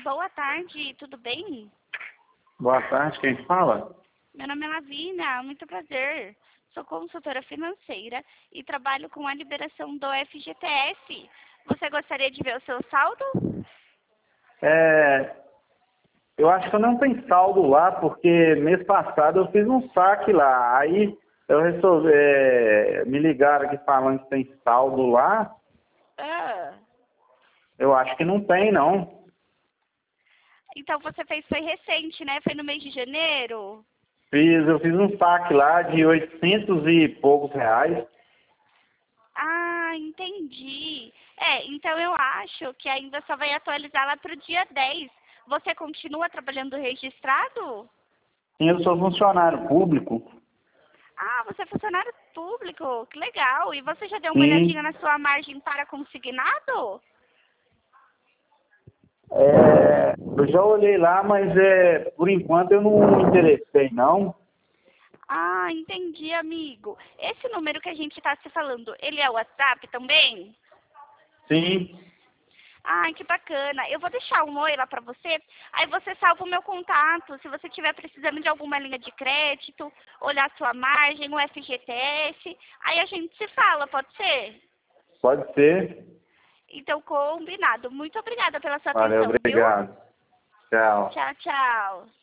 Boa tarde, tudo bem? Boa tarde, quem fala? Meu nome é Lavínia, muito prazer. Sou consultora financeira e trabalho com a liberação do FGTS. Você gostaria de ver o seu saldo? Eu acho que eu não tenho saldo lá, porque mês passado eu fiz um saque lá. Aí eu resolvi, me ligaram aqui falando que tem saldo lá. Ah, Eu acho que não tem, não. então você foi recente, né? Foi no mês de janeiro? Eu fiz um saque lá de 800 e poucos reais. Ah, entendi. Então eu acho que ainda só vai atualizar lá para o dia 10. Você continua trabalhando registrado? Sim, eu sou funcionário público. Ah, você é funcionário público, que legal. E você já deu uma olhadinha Sim. na sua margem para consignado? Eu já olhei lá, mas por enquanto eu não me interessei, não. Ah, entendi, amigo. Esse número que a gente está se falando, ele é o WhatsApp também? Sim, Ah, que bacana. Eu vou deixar um oi lá para você. Aí você salva o meu contato. Se você estiver precisando de alguma linha de crédito, olhar sua margem, o FGTS, aí a gente se fala, pode ser? pode ser. Então, combinado. Muito obrigada pela sua Valeu, atenção, viu? obrigado. Tchau. Tchau, tchau.